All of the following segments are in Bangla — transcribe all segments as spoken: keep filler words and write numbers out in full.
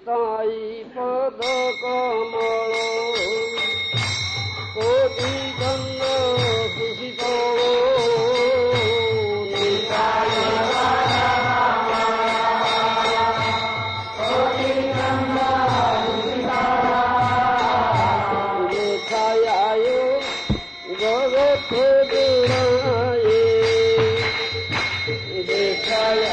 নিতাই পদ কমল কোটি চন্দ্র সুশীতল নিতাই দেখায় জগৎ দুরায়ে দেখায়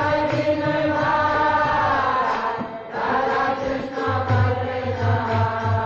Krishna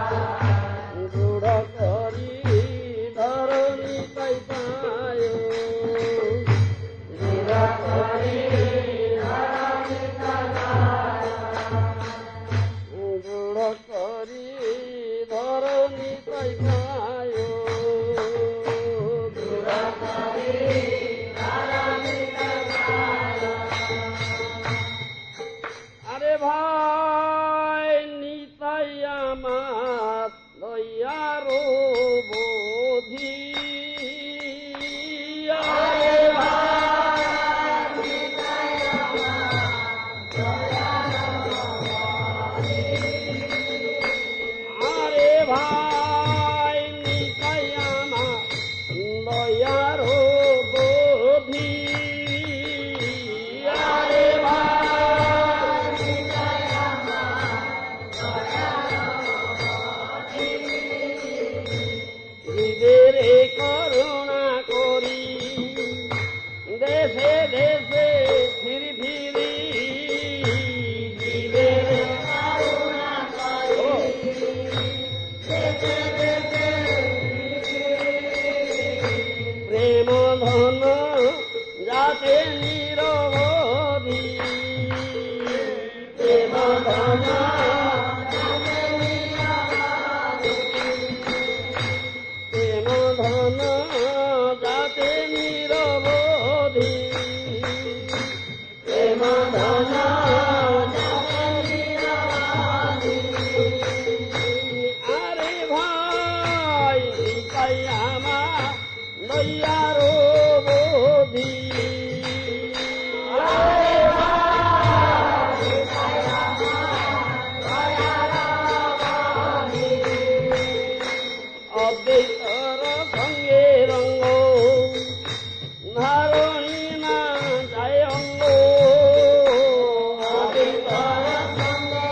ধন যাতে নিরবধি প্রেম ধন প্রেম ধন যাতে নিরবধি প্রেম ধন আরে ভাই তাই আমার লইয়ার বোধি অদ্বৈতর সঙ্গে রঙ্গ ধারণী না যায় অঙ্গ অদ্বৈতর সঙ্গে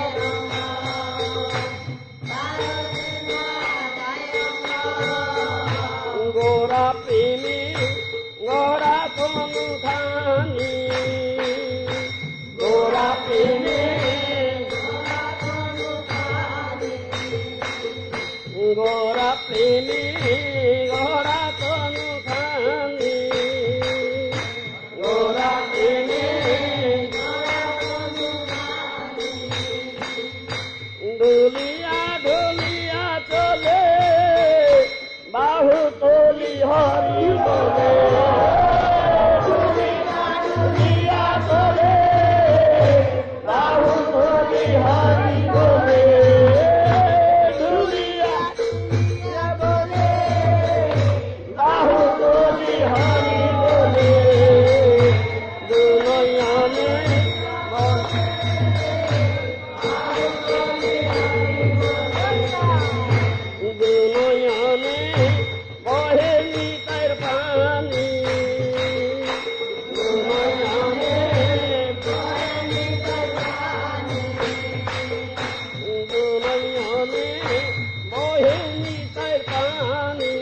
গোরা প্রেমী গোরা তনু খানি গোরা প্রেমী গোরা প্রেমী গোরা তনু খানি গোরা প্রেমী দুলিয়া দুলিয়া চলে বাহু তোলি হরি বলে দুলিয়া চলে বাহু তোলি হরি বলে দুলিয়া বলে বাহু তোলি হরি বলে দুনয়নে দুনয়নে বহে নিতার পানি দুনয়নে বহে নিতার পানি দুনয়নে বহে নিতার পানি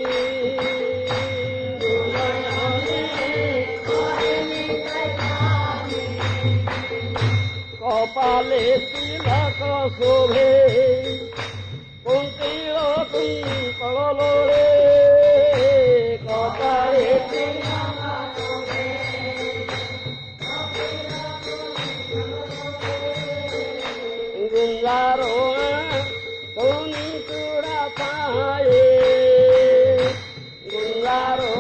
দুনয়নে বহে নিতার পানি কপালে তিলক শোভে কুন্তির কুন্তল লোড়ে কপালে তিলক শোভে গুঞ্জারো কোনি চূড়া পায়ে গুঞ্জারো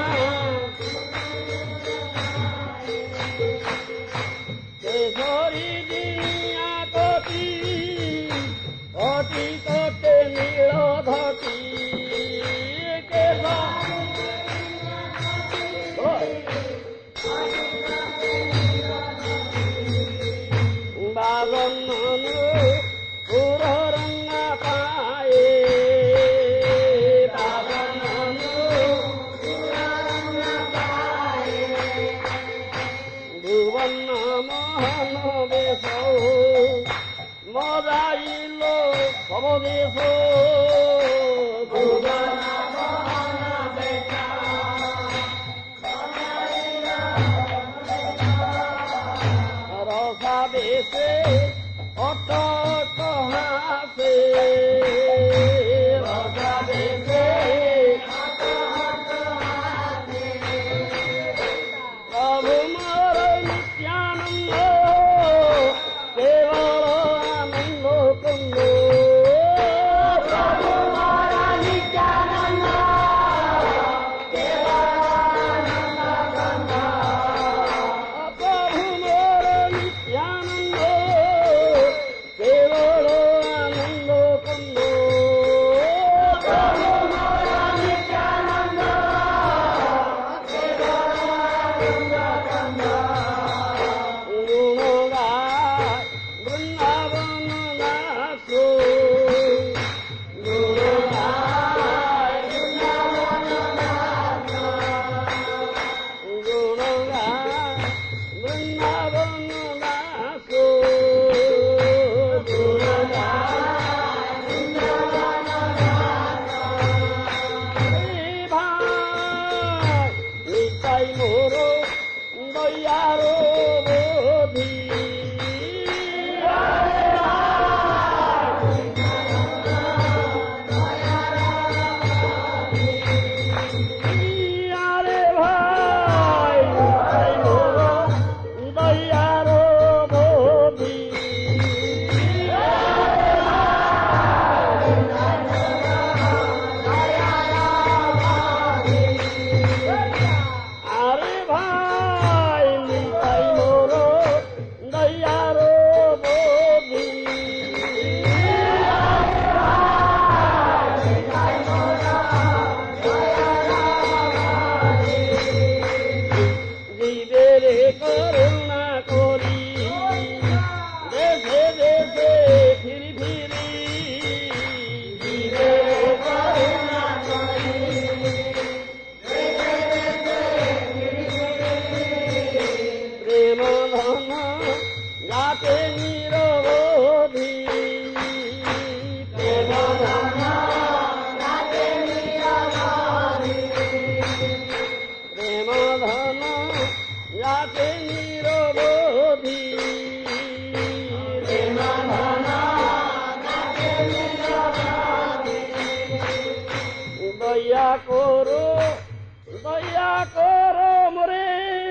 কেশরী দিনিয়া কটি অতি কটে নীল ধটি বাবন পুর রঙ্গা পায়ে বাবন ভুবন মোহন বেশ মজাইল সবদেশ ভুবন মোহন বেশ রসা বেশে অট হাসে রসা বেশে প্রভু মোর নিত্যানন্দ কেবল আনন্দ কুন্দ প্রভু মোর নিত্যানন্দ কেবল আনন্দ কুন্দ প্রভু মোর নিত্যানন্দ কেবল আনন্দ কুন্দ প্রভু মোর নিত্যানন্দ কেবল আনন্দ কুন্দ গুণ গায় বৃন্দাবন দাস গুণ গায় বৃন্দাবন দাস গুণ গায় বৃন্দাবন দাস গুণ গায় বৃন্দাবন দাস এই ভাই নিতাই মোর দয়ার বোধি আরে ভাই আছে নিরবধি দয়া করো দয়া করো মোরে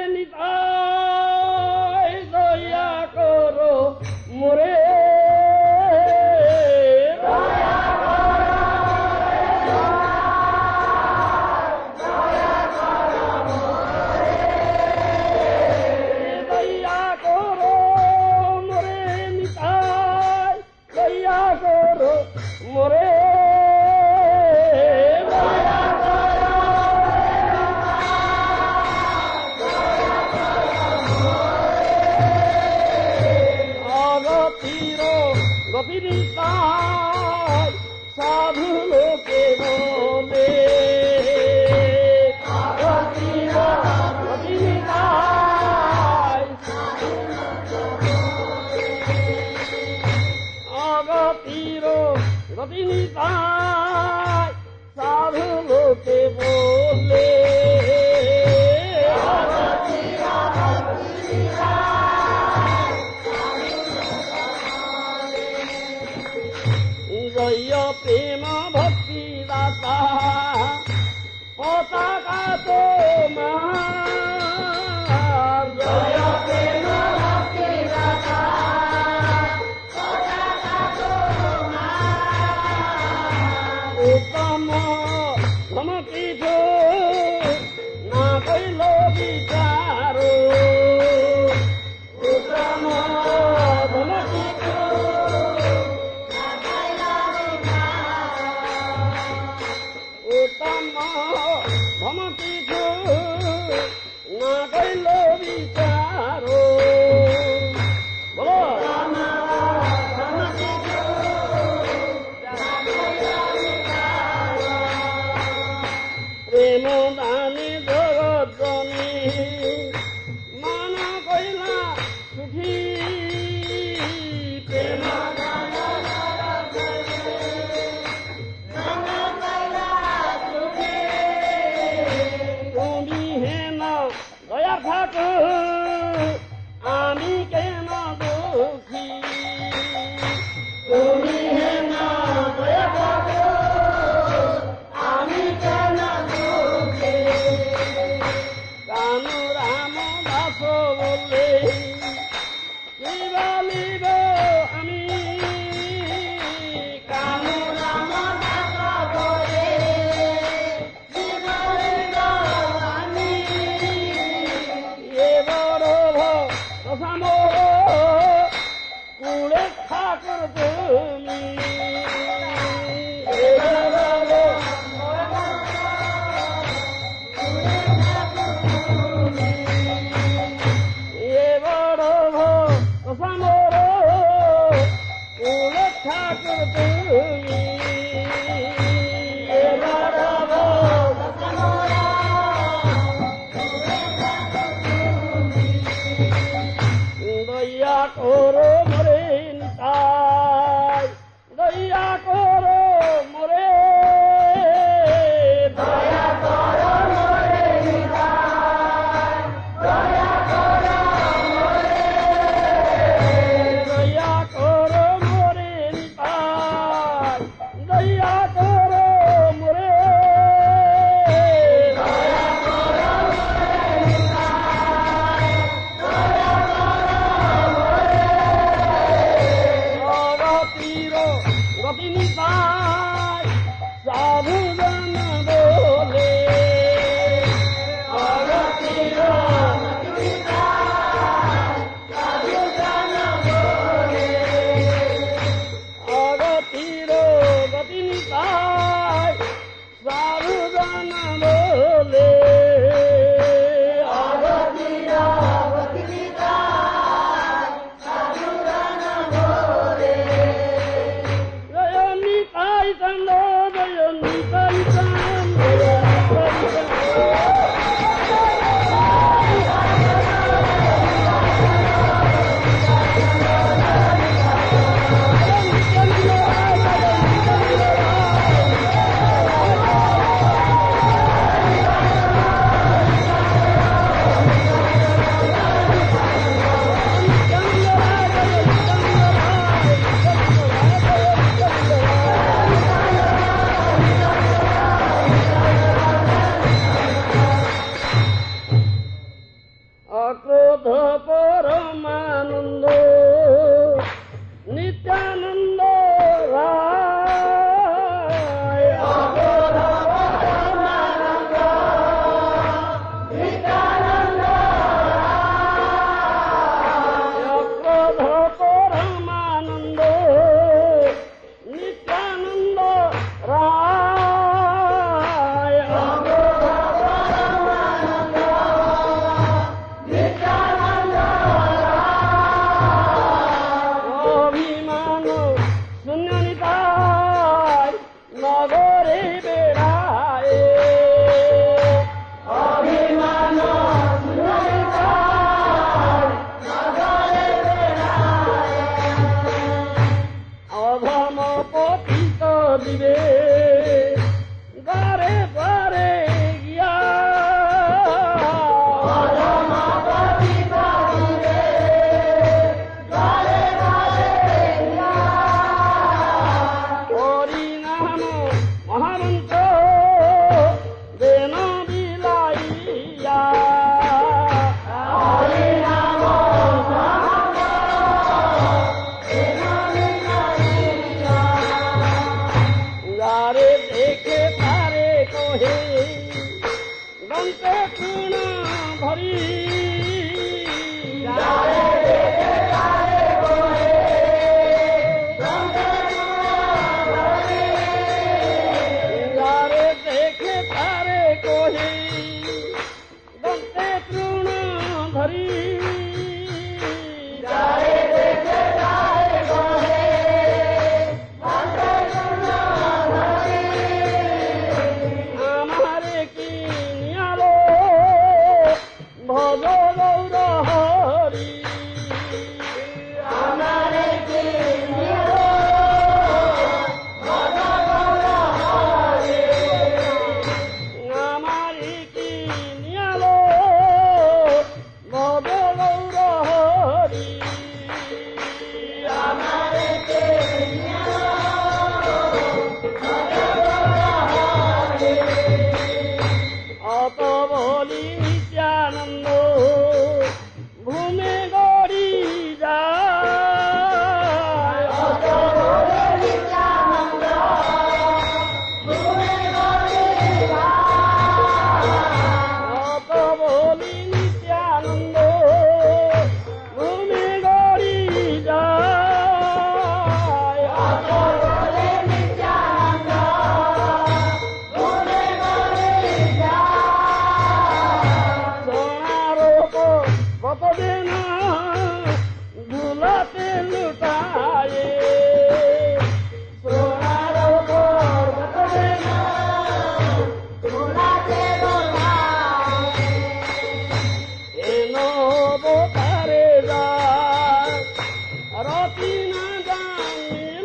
নিতাই দয়া করো মোরে সাধু লোকে বলে অগতির গতিনিতায় সাধু লোকে বলে জয় প্রেম ভক্তি দাতা পতাকা তোমার জয় প্রেম ভক্তি দাতা পতাকা তোমার উত্তম ধমকিছ না কইল বিচার উত্তম ধমকিছ ধমকিছ না কইল বিচার বলো প্রেম দানে জগৎজনী মান কইলা সুখী প্রেম দয়া থাকো আমি কেন দুঃখী তুমি হেন দয়া থাকো আমি কেন দুঃখী কানু রাম দাস বলে কি বলিব আমি কানু রাম দাস বলে কি বলিব আমি এবার অক্রোধ পরমানন্দ নিত্যানন্দ রায় অক্রোধ পরমানন্দ নিত্যানন্দ রায় অক্রোধ পরমানন্দ নিত্যানন্দ রায় অক্রোধ পরমানন্দ নিত্যানন্দ রায় অভিমান শূন্য নিতাই নগরে বেড়ায় অভিমান শূন্য নিতাই নগরে বেড়ায় অধম পতিত দিবে গারে পারে গিয়া অধম পতিত দিবে গারে পারে গিয়া হরিনাম মহামন্ত্র দেন বিলাইয়া হরিনাম মহামন্ত্র দেন বিলাইয়া গারে দেখে পারে কহে দন্তে তৃণ ভরি গারে দেখে পারে কহে দন্তে তৃণ ভরি গারে দেখে পারে কহে দন্তে তৃণ ধরি গারে দেখে পারে কহে দন্তে তৃণ ধরি আমারে কি নিয়ালো ভজ গৌর হরি আমারে কি নিয়ালো ভজ গৌর হরি আমারে কি নিয়ালো ভজ গৌর হরি আমারে কি নিয়ালো ভজ গৌর হরি অত বলি নিত্যানন্দ ভূমে গড়ি যায় অত বলি নিত্যানন্দ ভূমে গড়ি যায় অত বলি নিত্যানন্দ ভূমে গড়ি যায় অত বলি নিত্যানন্দ ভূমে গড়ি যায় সোনার ওপর কত দিন ধুলাতে লুটায়ে সোনার ওপর কত দিন ধুলাতে লুটায়ে এন অবতারে যায় রতি না জানিল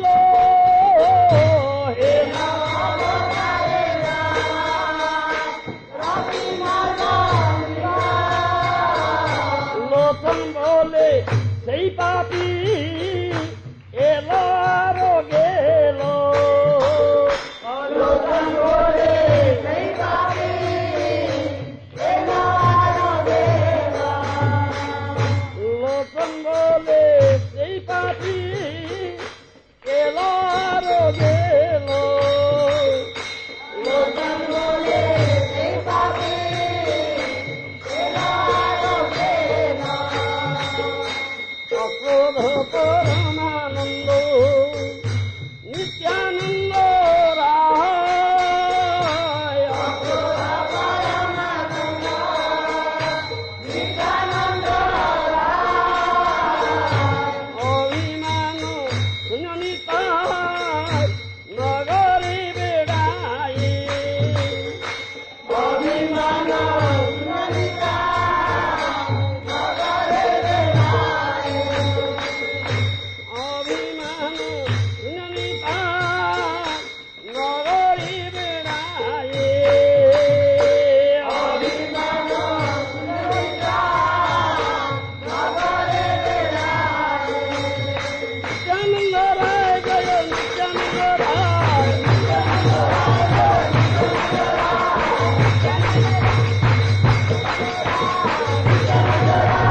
হেন অবতারে যায় রতি না জানিল লোচন বলে সেই পাপি এলো আর গেল লোচন বলে সেই পাপি এলো আর গেল লোচন বলে সেই পাপি এলো আর গেল লোচন বলে সেই পাপি এলো আর গেল অক্রোধ পরমানন্দ নিত্যানন্দ রায় অক্রোধ পরমানন্দ নিত্যানন্দ রায় অভিমান শূন্য নিতাই নগরে বেড়ায় অভিমান শূন্য নিতাই নগরে বেড়ায় অভিমান শূন্য নিতাই নগরে বেড়ায় অভিমান শূন্য নিতাই নগরে বেড়ায় নিত্যানন্দ রায় জয় নিত্যানন্দ রায় নিত্যানন্দ রায় জয় নিত্যানন্দ রায় নিত্যানন্দ রায়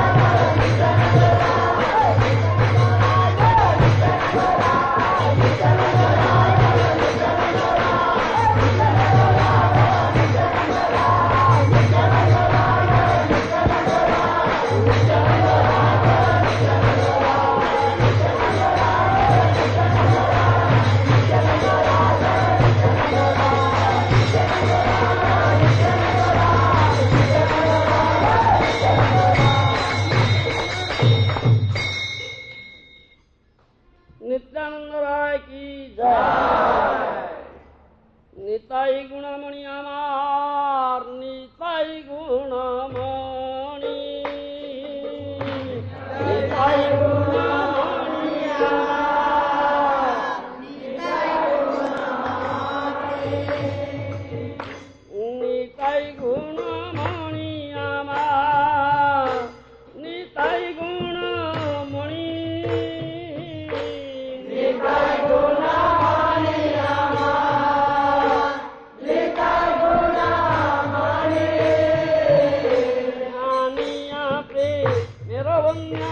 মেরবন্যা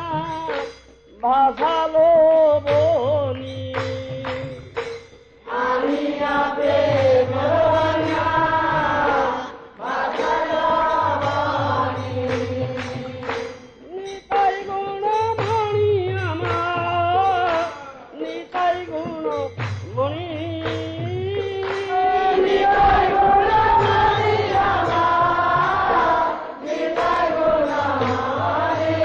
ভাসালো বনি আনিয়া পে মেরবন্যা ভাসালো বনি নিতাই গুণ মণি আমার নিতাই গুণ মণি নিতাই গুণ মণি আমার নিতাই গুণ মণি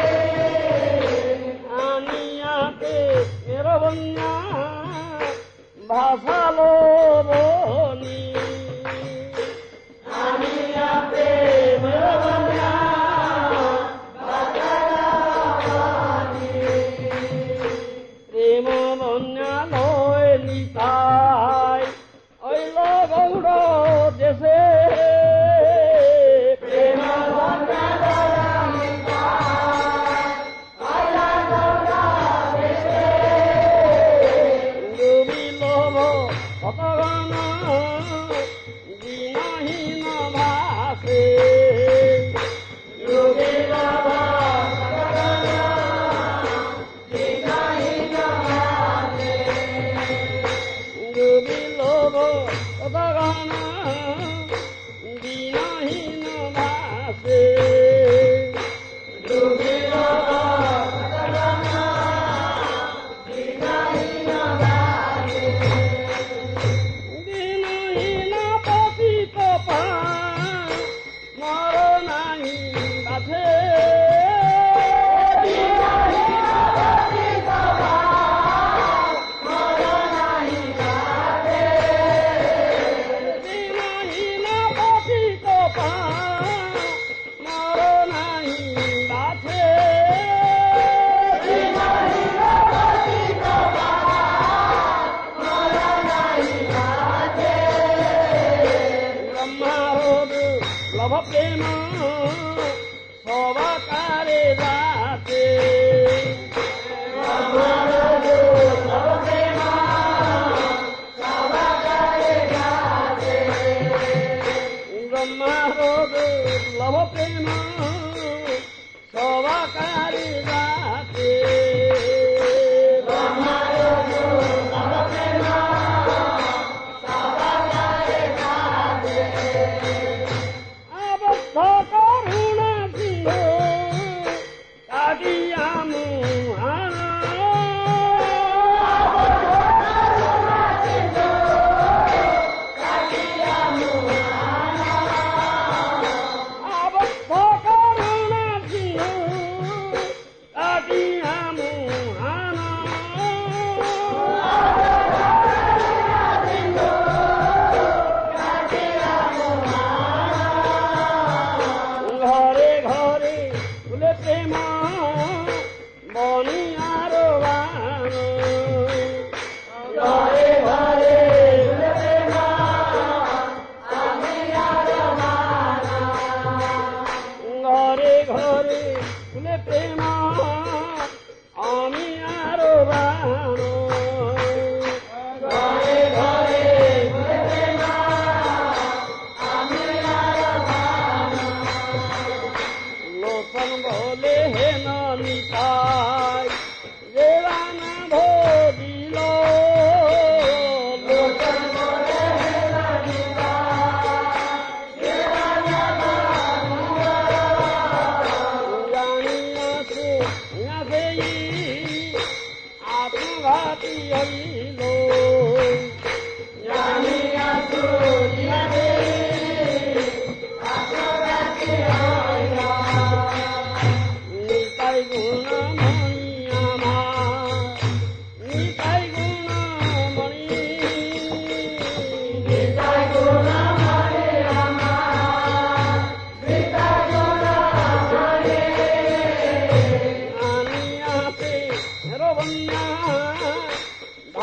আনিয়াতে মেরবন্যা ভাসালো বনি আনিয়াতে মেরবন্যা প্রেম বন্যা লয় নিতাই ঐল গৌর দেশে প্রেম বন্যা লয় নিতাই ঐল গৌর দেশে ডুবিল ভগবান দিনহীন ভাসে ডুবিল ডুবিল ভগবান দিনহীন ভাসে ডুবিল দিনহীন পতিত প্রাণ মর নাই বাধে দিনহীন পতিত প্রাণ মর নাই বাধে ব্রহ্মারোদ লভ প্রেম সবাকারে যাতে ব্রহ্মারোদ লভ প্রেম সবাকারে যাতে ব্রহ্মারোদ লভ প্রেম সবাকারে যাতে ব্রহ্মারোদ লভ প্রেম আবদ্ধ করুণা সিংহ কাটিয়া মুহান আবদ্ধ করুণা সিংহ কাটিয়া মুহান ঘরে ঘরে ফুলে প্রেম বনি আর বান ঘরে ঘরে ফুলে প্রেম আমি আর বান ঘরে ঘরে ফুলে প্রেম আমি আর বান ঘরে ঘরে ফুলে প্রেম আমি আর বান লোচন বলে হে নিতাই দেবানা ভোজিল লোচন বলে হে নিতাই দেবানা ভোজিল জানিয়াছে নাচেই আত্মঘাতী হইল জানিয়াছো নাচেই আত্মঘাতী হইল নিতাই গুণ মণি আমার নিতাই গুণ মণি নিতাই গুণ মণি আমার নিতাই গুণ মণি আনিয়াতে রবন্যা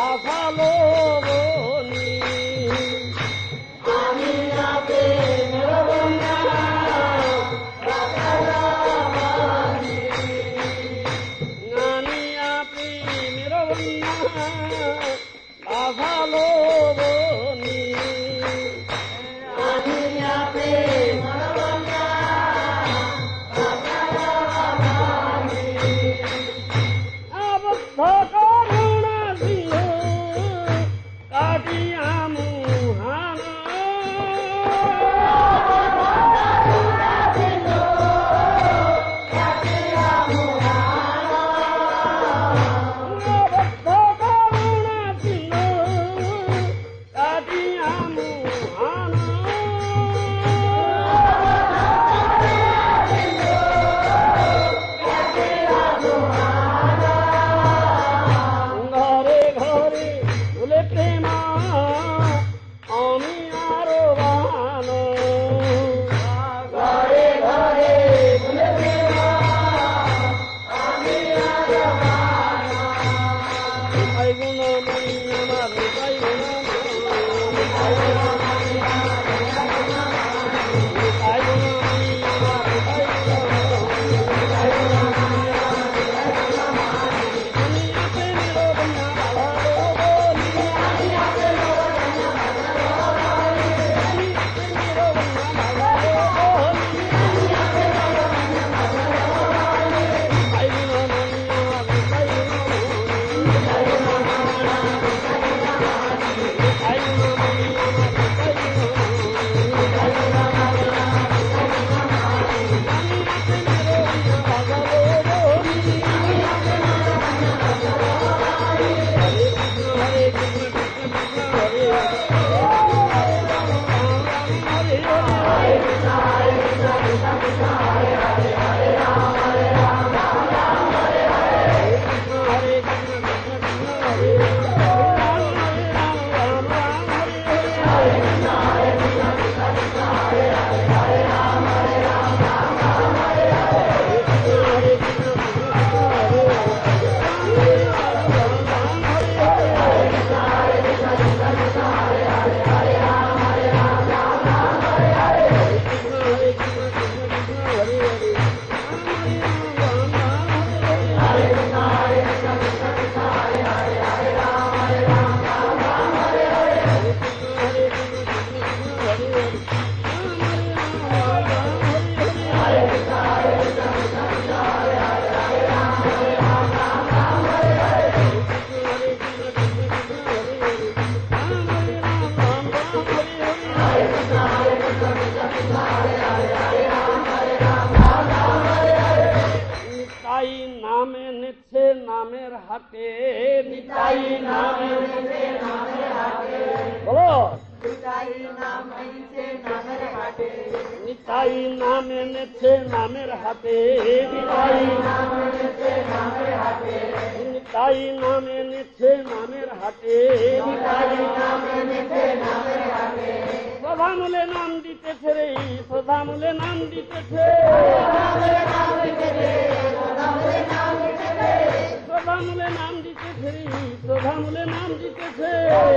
নামের হাতে নিতাই নামে নেছে নামের হাতে বলো নিতাই নামে নেছে নামের হাতে নিতাই নামে নেছে নামের হাতে নিতাই নামে নেছে নামের হাতে নিতাই নামে নেছে নামের হাতে নিতাই নামে নেছে নামের হাতে প্রধানলে নাম দিতেছে রে প্রধানলে নাম দিতেছে নাম দিতেছে প্রধানলে নাম দিতেছে প্রধানলে নাম দিতেছে প্রধানলে নাম দিতেছে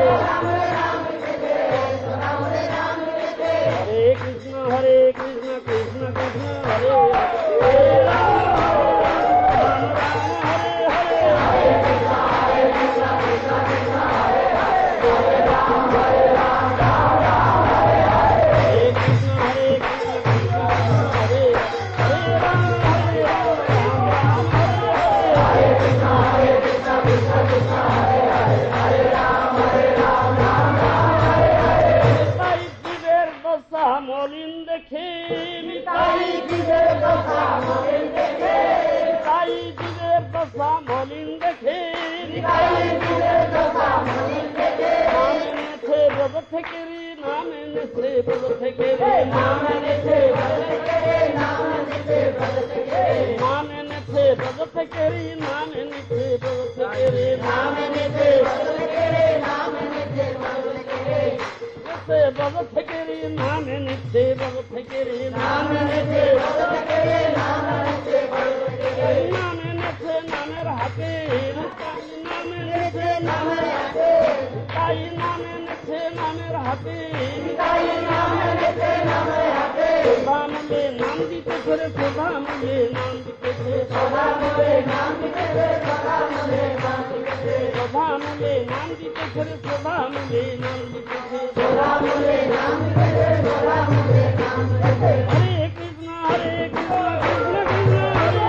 হরে কৃষ্ণ হরে কৃষ্ণ কৃষ্ণ কৃষ্ণ হরে হরে রাম রাম হরে হরে হরে কৃষ্ণ হরে কৃষ্ণ কৃষ্ণ কৃষ্ণ হরে হরে হরে রাম হরে রাম রাম রাম হরে হরে হরে কৃষ্ণ হরে কৃষ্ণ কৃষ্ণ হরে হরে রাম হরে রাম রাম রাম হরে হরে কৃষ্ণ হরে কৃষ্ণ কৃষ্ণ কৃষ্ণ হরে হরে হরে রাম হরে রাম রাম রাম হরে হরে নিতাই জীবের দশা মলিন দেখে নিতাই জীবের দশা মলিন দেখে নিতাই জীবের দশা মলিন দেখে নিতাই জীবের দশা মলিন দেখে নাম এনেছে ব্রত থেকে রে নাম এনেছে ব্রত থেকে রে নাম এনেছে ব্রত থেকে রে নাম এনেছে ব্রত থেকে রে নাম এনেছে ব্রত থেকে রে নাম এনেছে ব্রত থেকে রে নাম এনেছে ব্রত থেকে রে নাম এনেছে ব্রত থেকে রে ব্রত থেকে রে নাম এনেছে ব্রত থেকে রে নাম এনেছে ব্রত থেকে রে নাম এনেছে ব্রত থেকে রে নাম এনেছে নামের হাতে নাম এনেছে নামের হাতে তাই নাম এনেছে নামের হাতে তাই নাম এনেছে নামের হাতে প্রধানলে নাম দিতেছে রে প্রধানলে নাম দিতেছে প্রধানলে নাম দিতেছে প্রধানলে নাম দিতেছে প্রধানলে নাম দিতেছে রে প্রধানলে নাম দিতেছে প্রধানলে নাম দিতেছে প্রধানলে নাম দিতেছে হরে কৃষ্ণ হরে কৃষ্ণ কৃষ্ণ কৃষ্ণ হরে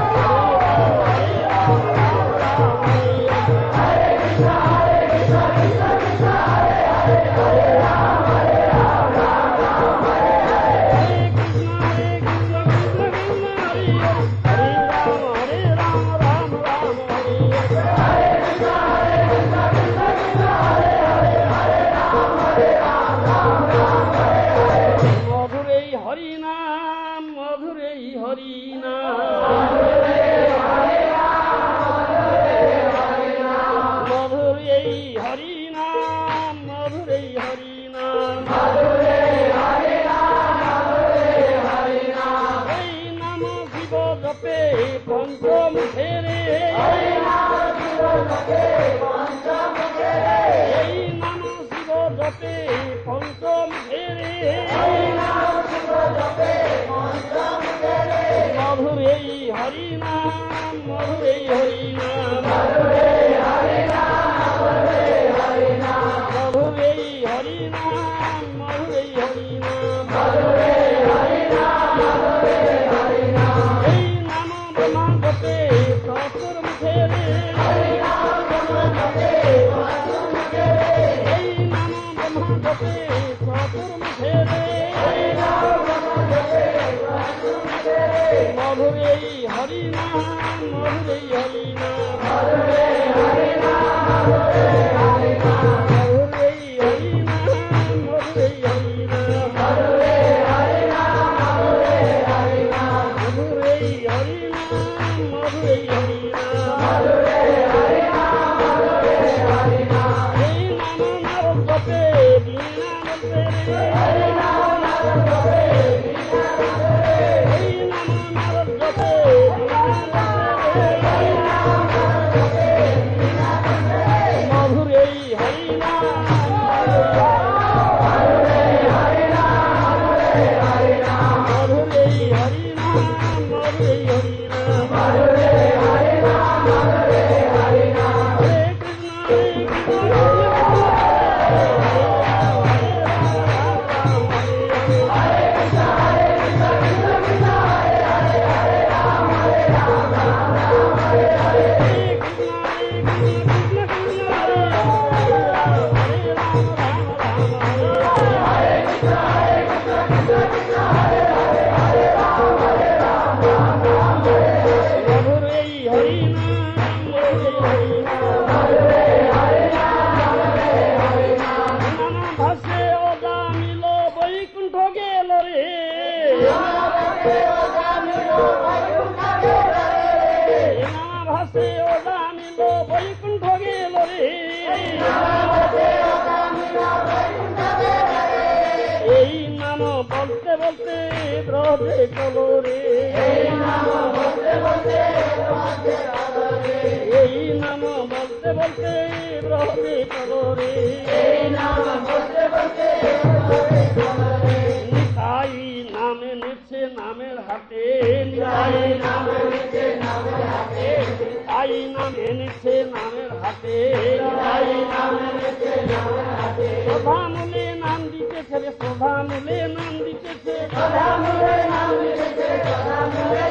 হরে রাম রাম রাম হরে হরে কৃষ্ণ হরে কৃষ্ণ কৃষ্ণ কৃষ্ণ হরে হরে হরে রাম হরে রাম রাম রাম হরে হরে হরে কৃষ্ণ হরে কৃষ্ণ কৃষ্ণ কৃষ্ণ হরে হরে রাম হরে রাম রাম রাম হরে হরে কৃষ্ণ হরে কৃষ্ণ কৃষ্ণ কৃষ্ণ হরে হরে হরে রাম হরে রাম রাম রাম হরে হরে মধুরৈ হরি নাম মধুরৈ হরি নাম মধুরৈ হরি নাম মধুরৈ হরি নাম এই নাম শিব জপে পঞ্চমুখে রে এই নাম শিব জপে পঞ্চমুখে রে এই নাম শিব জপে পঞ্চমুখে রে এই নাম শিব জপে পঞ্চমুখে রে মধুরৈ হরি নাম মধুরৈ হরি নাম মধুরৈ হরি নাম মধুরৈ হরি নাম মধুরৈ হরি নাম মধুরৈ হরি নাম মধুরৈ হরি নাম মধুরৈ হরি নাম এই নাম ব্রহ্মা জপে সসুর মুখে রে এই নাম ব্রহ্মা জপে সসুর মুখে রে এই নাম ব্রহ্মা জপে সসুর মুখে রে এই নাম ব্রহ্মা জপে সসুর মুখে রে মধুরৈ হরি নাম মধুরৈ হরি নাম মধুরৈ হরি নাম মধুরৈ হরি নাম মধুরৈ হরি নাম মধুরৈ হরি নাম মধুরৈ হরি নাম মধুরৈ হরি নাম মধুরৈ হরি নাম মধুরৈ হরি নাম মধুরৈ হরি নাম মধুরৈ হরি নাম এই নাম নারদ জপে বীণা বলতে রে এই নাম নারদ জপে বীণা বলতে রে এই নাম নারদ জপে বীণা বলতে রে এই নাম নারদ জপে বীণা বলতে রে মধুরৈ হরি নাম মধুরৈ হরি নাম মধুরৈ হরি নাম মধুরৈ হরি নাম মধুরৈ হরি নাম মধুরৈ হরি এই নাম বলতে বলতে ব্রজে চলো রে, এই নাম বলতে বলতে ব্রজে চলো রে, নিতাই নামে নেছে নামের হাতে, নিতাই নামে নেছে নামের হাতে, আই নামে নেছে নামের হাতে, প্রধামূলে নাম দিতেছে রে, প্রধামূলে নাম দিতেছে, প্রধামূলে নাম দিতেছে রে, প্রধামূলে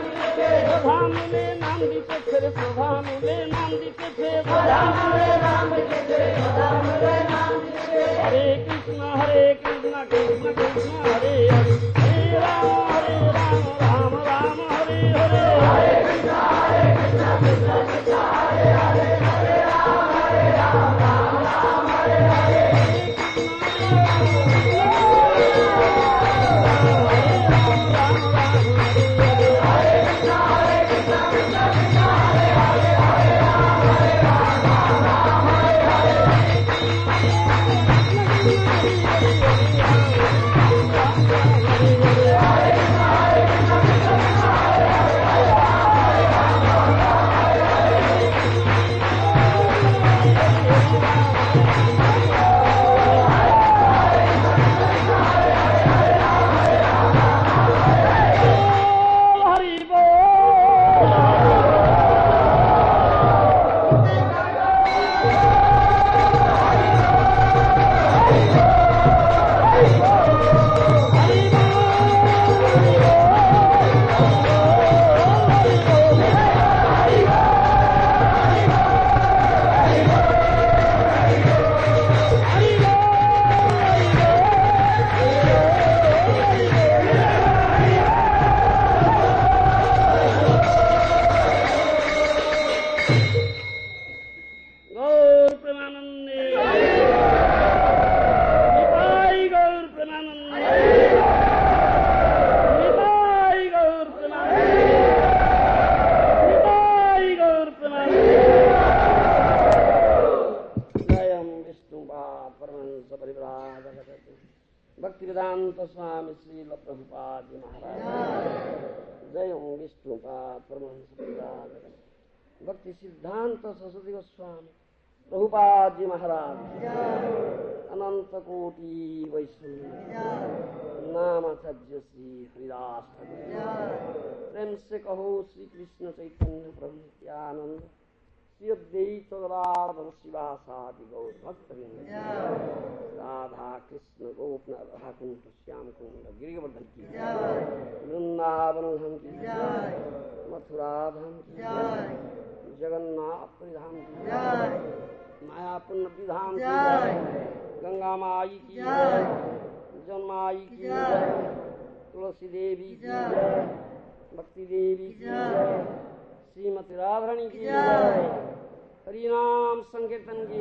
নাম দিতেছে, হরে কৃষ্ণ হরে কৃষ্ণ কৃষ্ণ কৃষ্ণ হরে হরে, হরে রাম হরে রাম রাম রাম হরে হরে, হরে কৃষ্ণ হরে কৃষ্ণ কৃষ্ণ কৃষ্ণ হরে হরে, হরে রাম হরে রাম রাম রাম হরে হরে, भक्तिवेदांत स्वामी श्रील प्रभुपाद जी महाराज, जय ओम विष्णुपाद परमहंस प्रभुपाद, भक्ति सिद्धांत सरस्वती गोस्वामी प्रभुपाद जी महाराज, अनंत कोटि वैष्णव नामाचार्य श्री हरिदास ठाकुर, प्रेम से कहो श्री कृष्ण चैतन्य प्रभु नित्यानंद, श्री अद्वैत गदाधर शिवासादि गौर भक्तवृंद, राधा कृष्ण गोपनाथ राधा कुंड श्याम कुंड गिरिवर्धन की, वृंदावन धाम की, मथुरा धाम की, जगन्नाथ धाम की, मायापुर नदी धाम की, गंगा माई की, जन्माई की, तुलसी देवी की, भक्ति देवी की, श्रीमती राधारानी की, हरिनाम संकीर्तन की,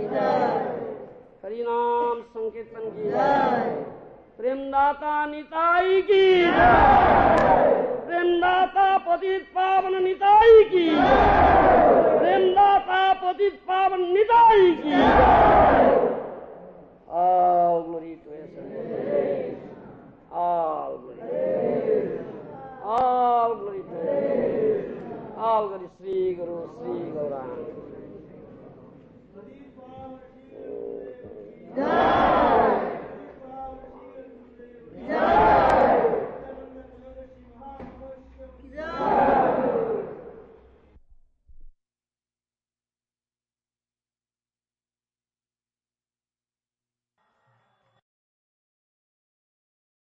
हरिनाम संकीर्तन की, प्रेमदाता निताई की, प्रेमदाता पतित पावन निताई की, प्रेमदाता पतित पावन निताई की। All glory to His name. All glory. All glory to His name. All glory Sri Guru Sri Gauranga.